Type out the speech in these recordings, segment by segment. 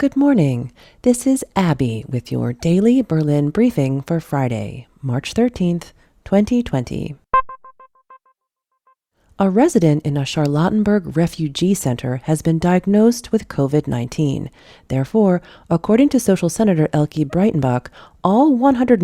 good morning. This is Abby with your daily Berlin briefing for Friday, March 13th, 2020. A resident in a Charlottenburg refugee center has been diagnosed with COVID-19. Therefore, according to Social Senator Elke Breitenbach, all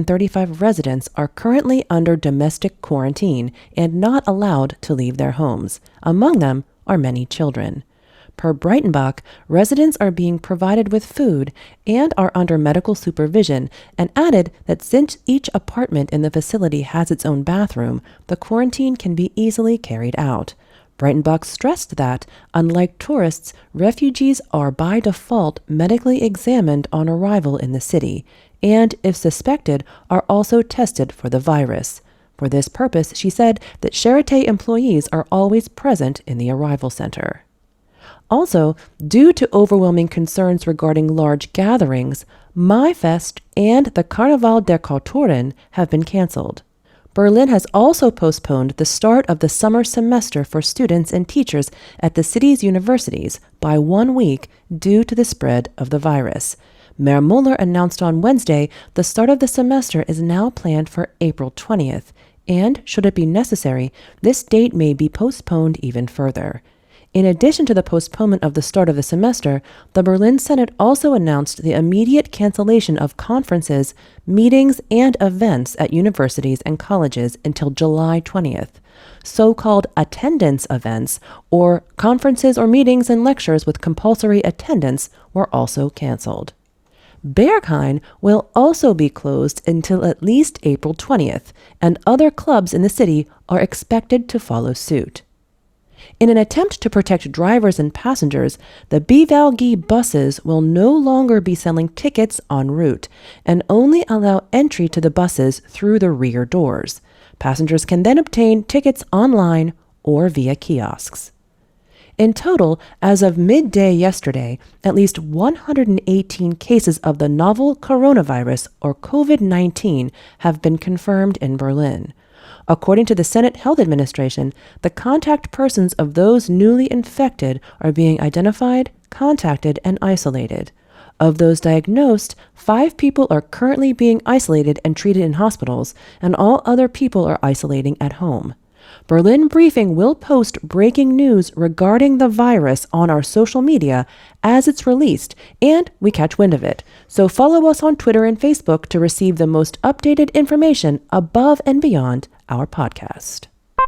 135 residents are currently under domestic quarantine and not allowed to leave their homes. Among them are many children. Per Breitenbach, residents are being provided with food and are under medical supervision, and added that since each apartment in the facility has its own bathroom, the quarantine can be easily carried out. Breitenbach stressed that, unlike tourists, refugees are by default medically examined on arrival in the city, and, if suspected, are also tested for the virus. For this purpose, she said that Charité employees are always present in the arrival center. Also, due to overwhelming concerns regarding large gatherings, Maifest and the Carnaval der Kulturen have been canceled. Berlin has also postponed the start of the summer semester for students and teachers at the city's universities by 1 week due to the spread of the virus. Mayor Müller announced on Wednesday the start of the semester is now planned for April 20th, and, should it be necessary, this date may be postponed even further. In addition to the postponement of the start of the semester, the Berlin Senate also announced the immediate cancellation of conferences, meetings, and events at universities and colleges until July 20th. So-called attendance events, or conferences or meetings and lectures with compulsory attendance, were also canceled. Berghain will also be closed until at least April 20th, and other clubs in the city are expected to follow suit. In an attempt to protect drivers and passengers, the BVG buses will no longer be selling tickets en route and only allow entry to the buses through the rear doors. Passengers can then obtain tickets online or via kiosks. In total, as of midday yesterday, at least 118 cases of the novel coronavirus, or COVID-19, have been confirmed in Berlin. According to the Senate Health Administration, the contact persons of those newly infected are being identified, contacted, and isolated. Of those diagnosed, 5 people are currently being isolated and treated in hospitals, and all other people are isolating at home. Berlin Briefing will post breaking news regarding the virus on our social media as it's released, and we catch wind of it. So follow us on Twitter and Facebook to receive the most updated information above and beyond our podcast.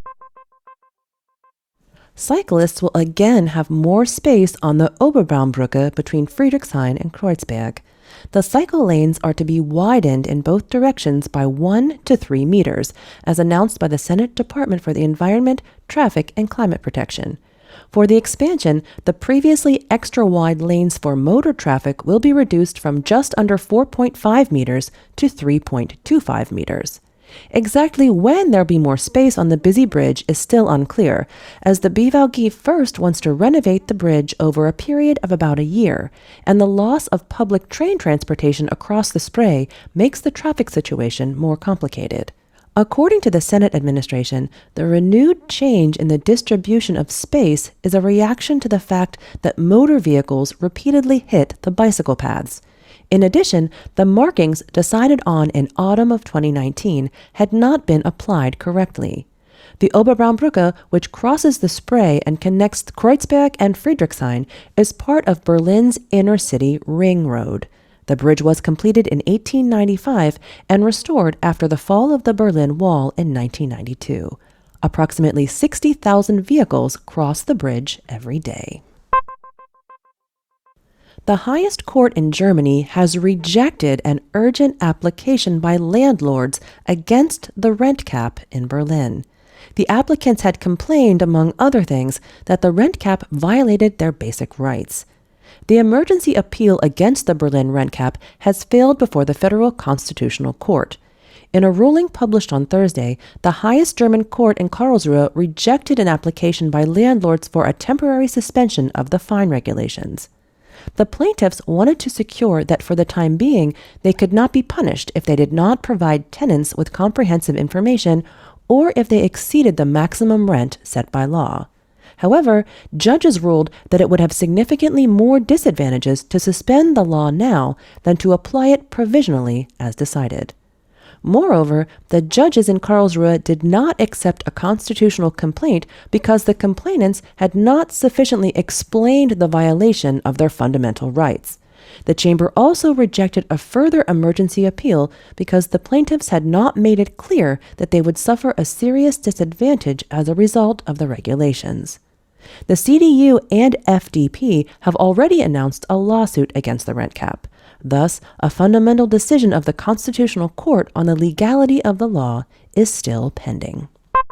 Cyclists will again have more space on the Oberbaumbrücke between Friedrichshain and Kreuzberg. The cycle lanes are to be widened in both directions by 1 to 3 meters, as announced by the Senate Department for the Environment, Traffic, and Climate Protection. For the expansion, the previously extra-wide lanes for motor traffic will be reduced from just under 4.5 meters to 3.25 meters. Exactly when there'll be more space on the busy bridge is still unclear, as the BVG first wants to renovate the bridge over a period of about a year, and the loss of public train transportation across the Spree makes the traffic situation more complicated. According to the Senate administration, the renewed change in the distribution of space is a reaction to the fact that motor vehicles repeatedly hit the bicycle paths. In addition, the markings decided on in autumn of 2019 had not been applied correctly. The Oberbaumbrücke, which crosses the Spree and connects Kreuzberg and Friedrichshain, is part of Berlin's inner-city ring road. The bridge was completed in 1895 and restored after the fall of the Berlin Wall in 1992. Approximately 60,000 vehicles cross the bridge every day. The highest court in Germany has rejected an urgent application by landlords against the rent cap in Berlin. The applicants had complained, among other things, that the rent cap violated their basic rights. The emergency appeal against the Berlin rent cap has failed before the Federal Constitutional Court. In a ruling published on Thursday, the highest German court in Karlsruhe rejected an application by landlords for a temporary suspension of the fine regulations. The plaintiffs wanted to secure that for the time being, they could not be punished if they did not provide tenants with comprehensive information or if they exceeded the maximum rent set by law. However, judges ruled that it would have significantly more disadvantages to suspend the law now than to apply it provisionally as decided. Moreover, the judges in Karlsruhe did not accept a constitutional complaint because the complainants had not sufficiently explained the violation of their fundamental rights. The chamber also rejected a further emergency appeal because the plaintiffs had not made it clear that they would suffer a serious disadvantage as a result of the regulations. The CDU and FDP have already announced a lawsuit against the rent cap. Thus, a fundamental decision of the Constitutional Court on the legality of the law is still pending.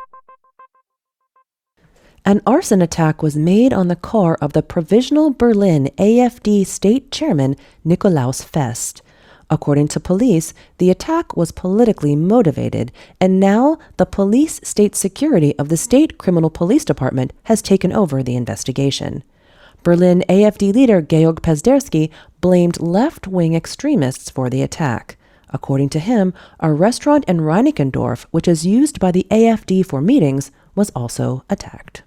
An arson attack was made on the car of the Provisional Berlin AfD state chairman Nikolaus Fest. According to police, the attack was politically motivated, and now the police state security of the State Criminal Police Department has taken over the investigation. Berlin AfD leader Georg Pazderski blamed left-wing extremists for the attack. According to him, a restaurant in Reinickendorf, which is used by the AfD for meetings, was also attacked.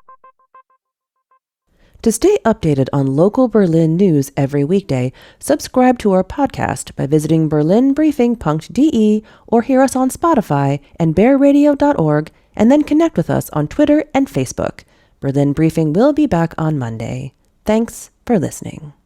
To stay updated on local Berlin news every weekday, subscribe to our podcast by visiting berlinbriefing.de or hear us on Spotify and bearradio.org, and then connect with us on Twitter and Facebook. Berlin Briefing will be back on Monday. Thanks for listening.